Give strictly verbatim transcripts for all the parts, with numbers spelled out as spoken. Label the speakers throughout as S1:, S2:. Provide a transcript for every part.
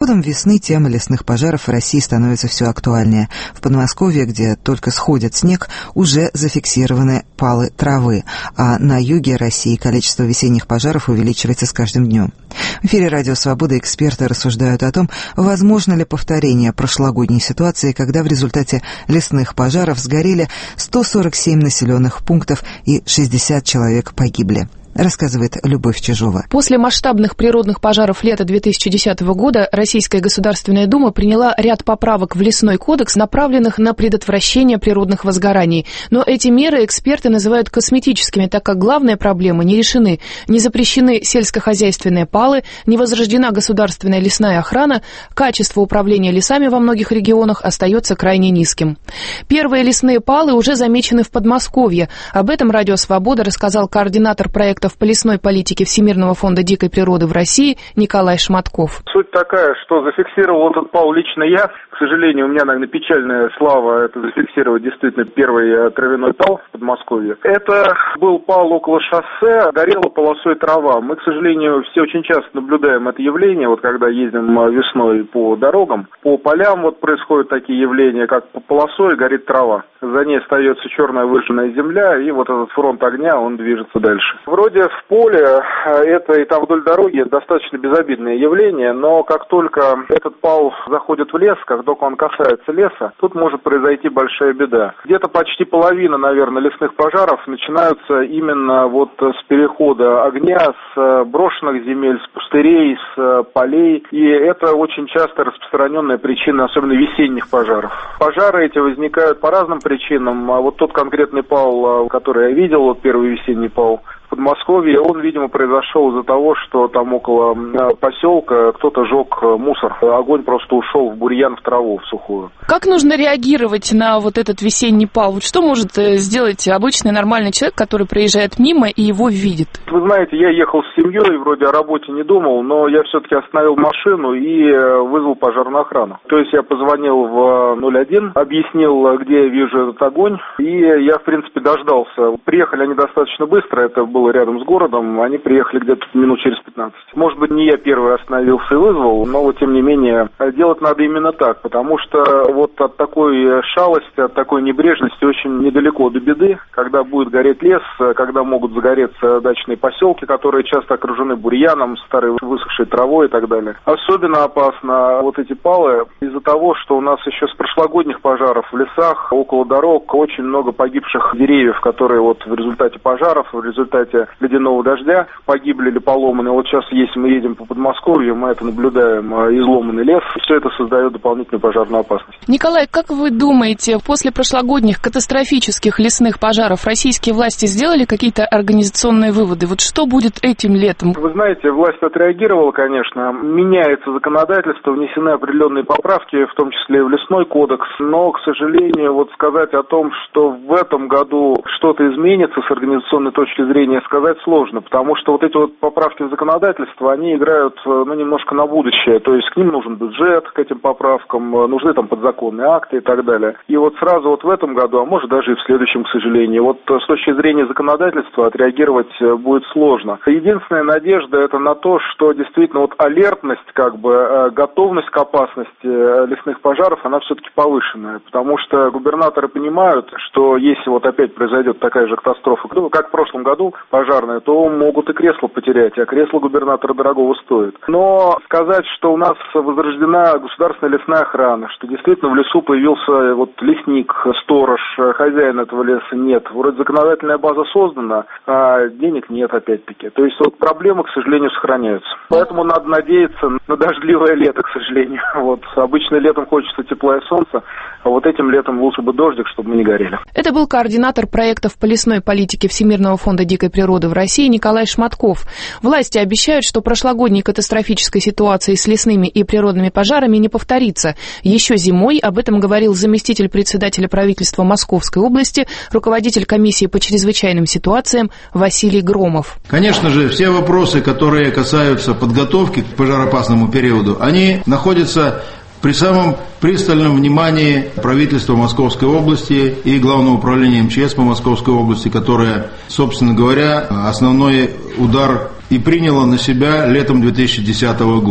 S1: приходом весны тема лесных пожаров в России становится все актуальнее. В Подмосковье, где только сходит снег, уже зафиксированы палы травы, а на юге России количество весенних пожаров увеличивается с каждым днем. В эфире «Радио Свобода» эксперты рассуждают о том, возможно ли повторение прошлогодней ситуации, когда в результате лесных пожаров сгорели сто сорок семь населенных пунктов и шестьдесят человек погибли. Рассказывает Любовь Чижова.
S2: После масштабных природных пожаров лета две тысячи десятого года Российская Государственная Дума приняла ряд поправок в Лесной кодекс, направленных на предотвращение природных возгораний. Но эти меры эксперты называют косметическими, так как главные проблемы не решены. Не запрещены сельскохозяйственные палы, не возрождена государственная лесная охрана, качество управления лесами во многих регионах остается крайне низким. Первые лесные палы уже замечены в Подмосковье. Об этом «Радио Свобода» рассказал координатор проекта по лесной политике Всемирного фонда дикой природы в России Николай Шматков.
S3: Суть такая, что зафиксировал этот пал лично я. К сожалению, у меня, наверное, печальная слава это зафиксировать действительно первый травяной пал в Подмосковье. Это был пал около шоссе, горела полосой трава. Мы, к сожалению, все очень часто наблюдаем это явление, вот когда ездим весной по дорогам, по полям вот происходят такие явления, как по полосой горит трава. За ней остается черная выжженная земля, и вот этот фронт огня, он движется дальше. Вроде в поле, это и там вдоль дороги достаточно безобидное явление, но как только этот пал заходит в лес, как только он касается леса, тут может произойти большая беда. Где-то почти половина, наверное, лесных пожаров начинаются именно вот с перехода огня с брошенных земель, с пустырей, с полей, и это очень часто распространенная причина, особенно весенних пожаров. Пожары эти возникают по разным причинам. Вот тот конкретный пал, который я видел, вот первый весенний пал в Подмосковье, он, видимо, произошел из-за того, что там около поселка кто-то жег мусор. Огонь просто ушел в бурьян, в траву, в сухую.
S2: Как нужно реагировать на вот этот весенний пал? Вот что может сделать обычный нормальный человек, который проезжает мимо и его видит?
S3: Вы знаете, я ехал с семьей, вроде о работе не думал, но я все-таки остановил машину и вызвал пожарную охрану. То есть я позвонил в ноль один, объяснил, где я вижу этот огонь, и я, в принципе, дождался. Приехали они достаточно быстро, это был было рядом с городом, они приехали где-то минут через пятнадцать. Может быть, не я первый остановился и вызвал, но вот тем не менее делать надо именно так, потому что вот от такой шалости, от такой небрежности очень недалеко до беды, когда будет гореть лес, когда могут загореться дачные поселки, которые часто окружены бурьяном, старой высохшей травой и так далее. Особенно опасно вот эти палы из-за того, что у нас еще с прошлогодних пожаров в лесах, около дорог очень много погибших деревьев, которые вот в результате пожаров, в результате ледяного дождя погибли или поломаны. Вот сейчас, если мы едем по Подмосковью, мы это наблюдаем, изломанный лес. Все это создает дополнительную пожарную опасность.
S2: Николай, как вы думаете, после прошлогодних катастрофических лесных пожаров российские власти сделали какие-то организационные выводы? Вот что будет этим летом?
S3: Вы знаете, власть отреагировала, конечно. Меняется законодательство, внесены определенные поправки, в том числе и в лесной кодекс. Но, к сожалению, вот сказать о том, что в этом году что-то изменится с организационной точки зрения, сказать сложно, потому что вот эти вот поправки в законодательство, они играют, ну, немножко на будущее, то есть к ним нужен бюджет, к этим поправкам, нужны там подзаконные акты и так далее. И вот сразу вот в этом году, а может даже и в следующем, к сожалению, вот с точки зрения законодательства отреагировать будет сложно. Единственная надежда это на то, что действительно вот алертность, как бы готовность к опасности лесных пожаров, она все-таки повышенная, потому что губернаторы понимают, что если вот опять произойдет такая же катастрофа, как в прошлом году, пожарные, то могут и кресло потерять, а кресло губернатора дорогого стоит. Но сказать, что у нас возрождена государственная лесная охрана, что действительно в лесу появился вот лесник, сторож, хозяин этого леса нет. Вроде законодательная база создана, а денег нет опять-таки. То есть вот проблемы, к сожалению, сохраняются. Поэтому надо надеяться на дождливое лето, к сожалению. Вот обычно летом хочется тепла и солнца, а вот этим летом лучше бы дождик, чтобы мы не горели.
S2: Это был координатор проектов по лесной политике Всемирного фонда дикой природы в России Николай Шматков. Власти обещают, что прошлогодней катастрофической ситуации с лесными и природными пожарами не повторится. Еще зимой об этом говорил заместитель председателя правительства Московской области, руководитель комиссии по чрезвычайным ситуациям Василий Громов.
S4: Конечно же, все вопросы, которые касаются подготовки к пожароопасному периоду, они находятся при самом пристальном внимании правительства Московской области и Главного управления эм че эс по Московской области, которое, собственно говоря, основной удар и приняло на себя летом две тысячи десятого года.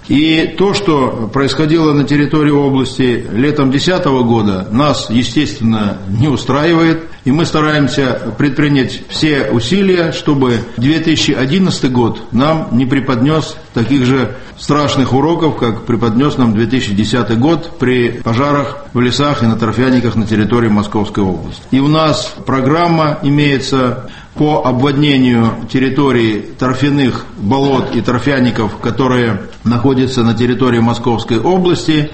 S4: И то, что происходило на территории области летом две тысячи десятого года, нас, естественно, не устраивает. И мы стараемся предпринять все усилия, чтобы две тысячи одиннадцатый год нам не преподнес таких же страшных уроков, как преподнес нам две тысячи десятый год при пожарах в лесах и на торфяниках на территории Московской области. И у нас программа имеется по обводнению территорий торфяных болот и торфяников, которые находятся на территории Московской области,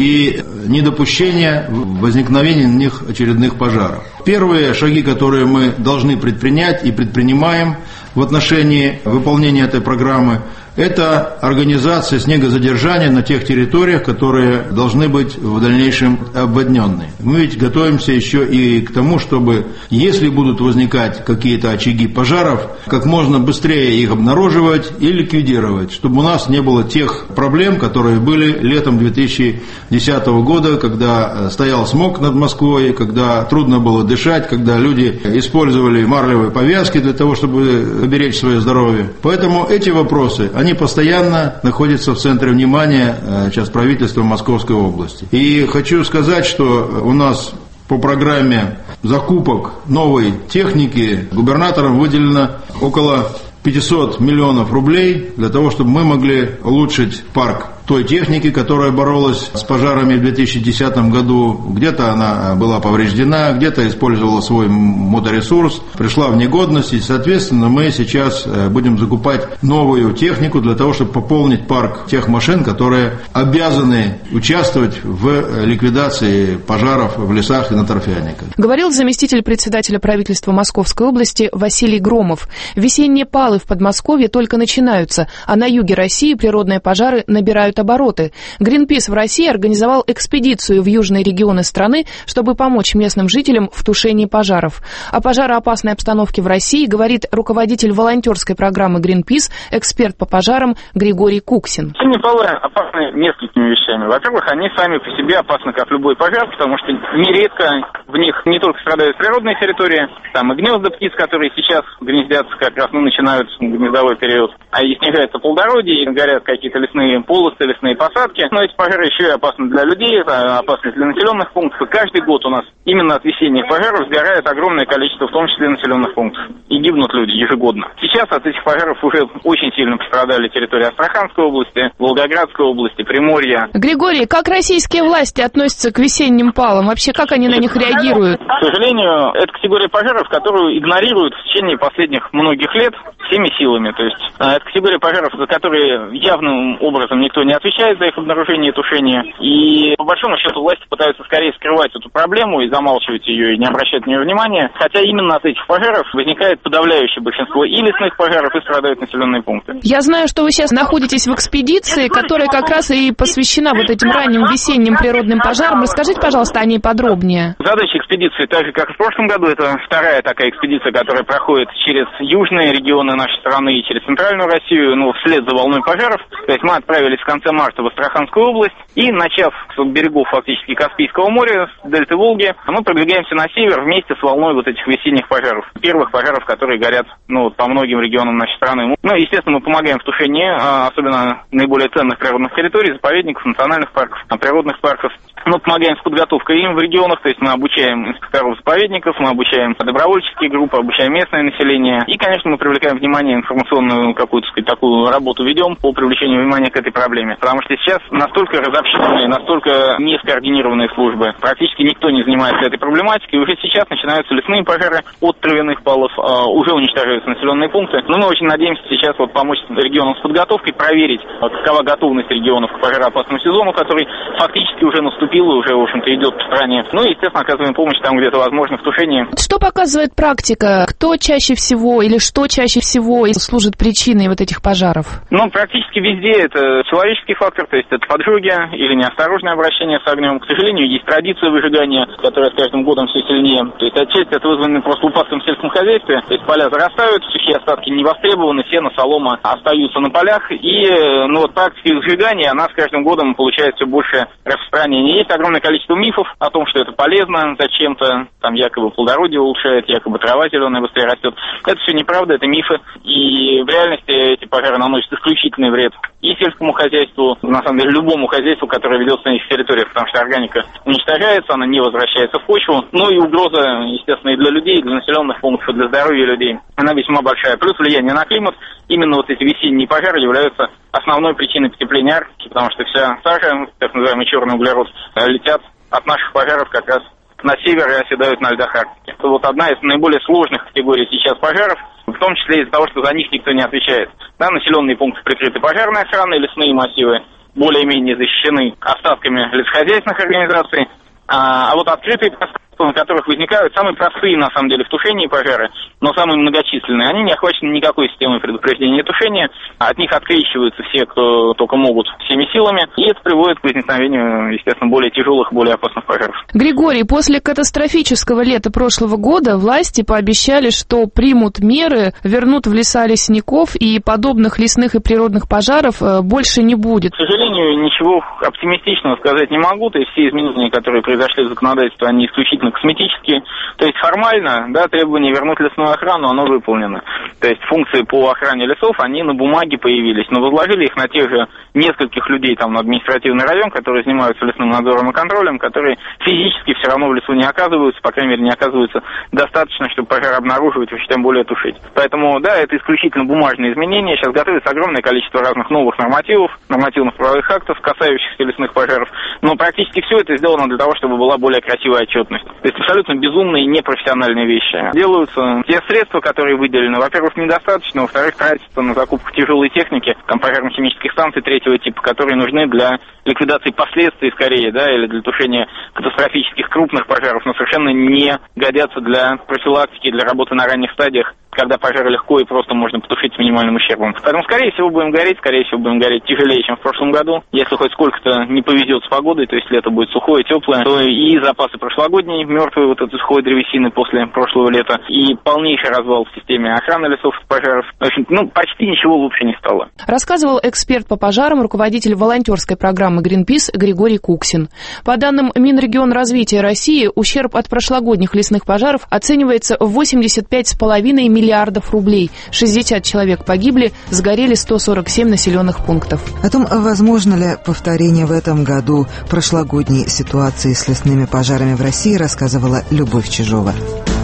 S4: и недопущение возникновения на них очередных пожаров. Первые шаги, которые мы должны предпринять и предпринимаем в отношении выполнения этой программы, это организация снегозадержания на тех территориях, которые должны быть в дальнейшем обводнены. Мы ведь готовимся еще и к тому, чтобы, если будут возникать какие-то очаги пожаров, как можно быстрее их обнаруживать и ликвидировать, чтобы у нас не было тех проблем, которые были летом две тысячи десятого года, когда стоял смог над Москвой, когда трудно было дышать, когда люди использовали марлевые повязки для того, чтобы оберечь свое здоровье. Поэтому эти вопросы, они Они постоянно находятся в центре внимания сейчас правительства Московской области. И хочу сказать, что у нас по программе закупок новой техники губернаторам выделено около пятьсот миллионов рублей для того, чтобы мы могли улучшить парк той техники, которая боролась с пожарами в две тысячи десятом году. Где-то она была повреждена, где-то использовала свой моторесурс, пришла в негодность, и, соответственно, мы сейчас будем закупать новую технику для того, чтобы пополнить парк тех машин, которые обязаны участвовать в ликвидации пожаров в лесах и на торфяниках.
S2: Говорил заместитель председателя правительства Московской области Василий Громов. Весенние палы в Подмосковье только начинаются, а на юге России природные пожары набирают обороты. Greenpeace в России организовал экспедицию в южные регионы страны, чтобы помочь местным жителям в тушении пожаров. О пожароопасной обстановке в России говорит руководитель волонтерской программы Greenpeace, эксперт по пожарам Григорий Куксин.
S5: Весенние пожары опасны несколькими вещами. Во-первых, они сами по себе опасны, как любой пожар, потому что нередко в них не только страдают природные территории, там и гнезда птиц, которые сейчас гнездятся, как раз ну, начинают гнездовой период, а и снижается плодородие, и горят какие-то лесные полосы, лесные посадки. Но эти пожары еще и опасны для людей, опасны для населенных пунктов. И каждый год у нас именно от весенних пожаров сгорает огромное количество, в том числе населенных пунктов. И гибнут люди ежегодно. Сейчас от этих пожаров уже очень сильно пострадали территории Астраханской области, Волгоградской области, Приморья.
S2: Григорий, как российские власти относятся к весенним палам? Вообще, как они на них реагируют?
S5: К сожалению, это категория пожаров, которую игнорируют в течение последних многих лет всеми силами. То есть это категория пожаров, за которые явным образом никто не отвечает за их обнаружение и тушение. И по большому счету власти пытаются скорее скрывать эту проблему и замалчивать ее, и не обращать на нее внимания. Хотя именно от этих пожаров возникает подавляющее большинство и лесных пожаров, и страдают населенные пункты.
S2: Я знаю, что вы сейчас находитесь в экспедиции, которая как раз и посвящена вот этим ранним весенним природным пожарам. Расскажите, пожалуйста, о ней подробнее.
S5: Задача экспедиции, так же как и в прошлом году, это вторая такая экспедиция, которая проходит через южные регионы нашей страны и через центральную Россию, ну, вслед за волной пожаров. То есть мы отправились в конце марта в Астраханскую область и, начав с берегов фактически Каспийского моря, с дельты Волги, мы продвигаемся на север вместе с волной вот этих весенних пожаров. Первых пожаров, которые горят, ну, по многим регионам нашей страны. Ну, естественно, мы помогаем в тушении, особенно наиболее ценных природных территорий, заповедников, национальных парков, природных парков. Мы помогаем с подготовкой им в регионах, то есть мы обучаем инспекторов заповедников, мы обучаем добровольческие группы, обучаем местное население. И, конечно, мы привлекаем внимание, информационную какую-то, сказать, такую работу ведем по привлечению внимания к этой проблеме. Потому что сейчас настолько разобщенные, настолько не скоординированные службы, практически никто не занимается этой проблематикой. И уже сейчас начинаются лесные пожары от травяных палов, уже уничтожаются населенные пункты. Но мы очень надеемся сейчас вот помочь регионам с подготовкой, проверить, какова готовность регионов к пожароопасному сезону, который фактически уже наступил и уже, в общем-то, идет в стране. Ну и, естественно, оказываем помощь там, где это возможно, в тушении.
S2: Что показывает практика? Кто чаще всего или что чаще всего служит причиной вот этих пожаров?
S5: Ну, практически везде это человеческий фактор, то есть это поджоги или неосторожное обращение с огнем. К сожалению, есть традиция выжигания, которая с каждым годом все сильнее. То есть отчасти это вызвано просто упадком в сельском хозяйстве. То есть поля зарастают, сухие остатки не востребованы, сено, солома остаются на полях. И, ну, вот практика выжигания, она с каждым годом получает все больше распространения. Есть огромное количество мифов о том, что это полезно зачем-то, там якобы плодородие улучшает, якобы трава зеленая быстрее растет. Это все неправда, это мифы. И в реальности эти пожары наносят исключительный вред и сельскому хозяйству, хозяйству, на самом деле любому хозяйству, которое ведется на их территориях, потому что органика уничтожается, она не возвращается в почву. Ну и угроза, естественно, и для людей, и для населенных пунктов, и для здоровья людей, она весьма большая. Плюс влияние на климат. Именно вот эти весенние пожары являются основной причиной потепления Арктики, потому что вся сажа, так называемый черный углерод, летят от наших пожаров как раз на север и оседают на льдах Арктики. Это вот одна из наиболее сложных категорий сейчас пожаров, в том числе из-за того, что за них никто не отвечает. Да, населенные пункты прикрыты пожарной охраной, лесные массивы более-менее защищены остатками лесхозяйственных организаций, а, а вот открытые пространства, на которых возникают самые простые, на самом деле, в тушении пожары, но самые многочисленные, они не охвачены никакой системой предупреждения и тушения, от них открещиваются все, кто только могут, всеми силами, и это приводит к возникновению, естественно, более тяжелых, более опасных пожаров.
S2: Григорий, после катастрофического лета прошлого года власти пообещали, что примут меры, вернут в леса лесников, и подобных лесных и природных пожаров больше не будет.
S5: К сожалению, ничего оптимистичного сказать не могу, то есть все изменения, которые произошли в законодательстве, они исключительно косметические, то есть формально, да, требование вернуть лесную охрану, оно выполнено. То есть функции по охране лесов, они на бумаге появились, но возложили их на тех же нескольких людей там на административный район, которые занимаются лесным надзором и контролем, которые физически все равно в лесу не оказываются, по крайней мере, не оказываются достаточно, чтобы пожар обнаруживать, и тем более тушить. Поэтому, да, это исключительно бумажные изменения. Сейчас готовится огромное количество разных новых нормативов, нормативных правовых актов, касающихся лесных пожаров, но практически все это сделано для того, чтобы была более красивая отчетность. То есть абсолютно безумные и непрофессиональные вещи. Делаются те средства, которые выделены, во-первых, недостаточно, во-вторых, тратятся на закупку тяжелой техники, там, пожарно-химических станций третьего типа, которые нужны для ликвидации последствий, скорее, да, или для тушения катастрофических крупных пожаров, но совершенно не годятся для профилактики, для работы на ранних стадиях, когда пожары легко и просто можно потушить с минимальным ущербом. Поэтому, скорее всего, будем гореть, скорее всего, будем гореть тяжелее, чем в прошлом году. Если хоть сколько-то не повезет с погодой, то есть лето будет сухое, теплое, то и запасы прошлогодней, мертвые вот этой сухой древесины после прошлого лета, и полнейший развал в системе охраны лесов от пожаров. В общем, ну, почти ничего лучше не стало.
S2: Рассказывал эксперт по пожарам, руководитель волонтерской программы Greenpeace Григорий Куксин. По данным Минрегионразвития России, ущерб от прошлогодних лесных пожаров оценивается в восемьдесят пять целых пять десятых миллиардов рублей. шестьдесят человек погибли, сгорели сто сорок семь населенных пунктов.
S1: О том, возможно ли повторение в этом году прошлогодней ситуации с лесными пожарами в России, рассказывала Любовь Чижова.